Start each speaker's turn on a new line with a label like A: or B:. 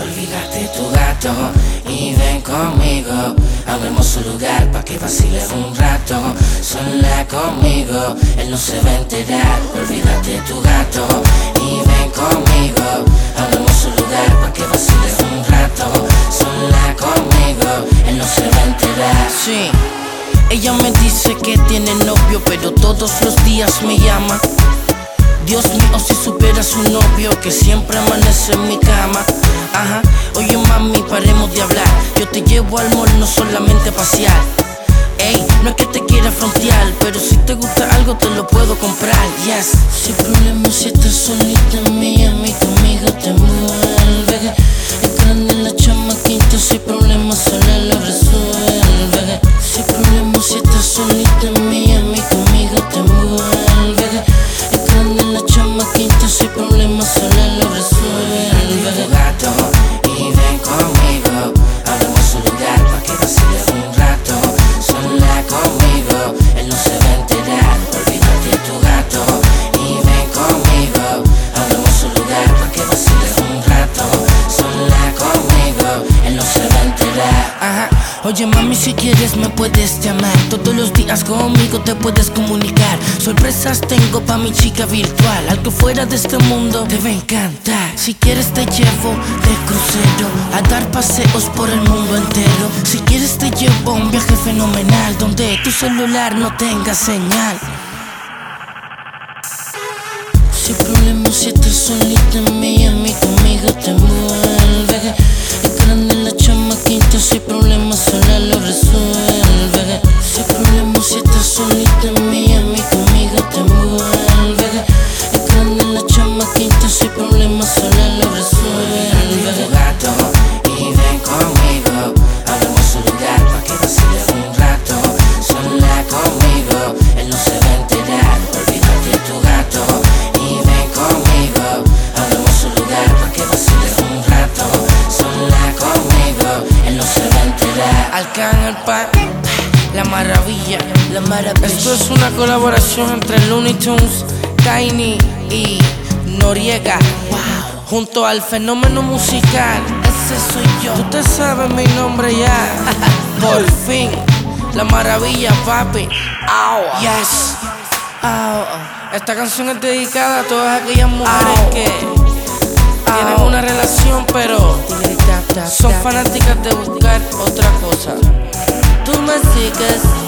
A: Olvídate tu gato y ven conmigo a un hermoso lugar pa' que vaciles un rato. Sola conmigo, él no se va a enterar. Olvídate tu gato y ven conmigo a un hermoso lugar pa' que vaciles un rato. Sola conmigo, él no se va a enterar.
B: Sí, ella me dice que tiene novio, pero todos los días me llama. Dios mío, si supiera su novio que siempre amanece en mi cama. Ajá, oye mami, paremos de hablar. Yo te llevo al mall, no solamente a pasear. Ey, no es que te quiera frontear, pero si te gusta algo te lo puedo comprar, yes. Sin problema si estás solita en Miami, conmigo te envuelve. Es grande la chamaquita, sin problema sola lo resuelve. Sin problema si estás solita en Miami, conmigo te envuelve. Es grande la chamaquita, sin problema sola lo resuelve.
A: Tu gato y ven conmigo a un hermoso lugar pa' que vaciles un rato. Sola conmigo, él no se va a enterar. Olvídate tu gato y ven conmigo a un hermoso lugar pa' que vaciles un rato. Sola conmigo, él no se va a enterar.
B: Ajá. Oye mami, si quieres me puedes llamar. Todos los días conmigo te puedes comunicar. Sorpresas tengo pa' mi chica virtual. Algo fuera de este mundo te va a encantar. Si quieres te llevo de crucero a dar paseos por el mundo entero. Si quieres te llevo a un viaje fenomenal donde tu celular no tenga señal. Sin problema si estás solita en Miami, conmigo te envuelve. Es grande la chamaquita, sin problema sola lo resuelve. Sin problema si estás solita en Miami, conmigo te envuelve. Es grande la chamaquita, sin problema sola lo resuelve.
A: Tu gato y ven conmigo a un hermoso lugar pa' que vaciles un rato. Sola conmigo, él no se va a enterar. Olvídate tu gato y ven conmigo a un hermoso lugar pa' que vaciles un rato. Sola conmigo, él no se va a enterar.
B: Arcángel Pac, la maravilla, la maravilla. Esto es una colaboración entre Looney Tunes, Tiny y Noriega. Wow. Junto al fenómeno musical, ese soy yo. Tú te sabes mi nombre ya. Por fin, la maravilla, papi. Oh. Yes. Oh. Esta canción es dedicada a todas aquellas mujeres que tienen una relación pero son fanáticas de buscar otra cosa. Tú me sigues.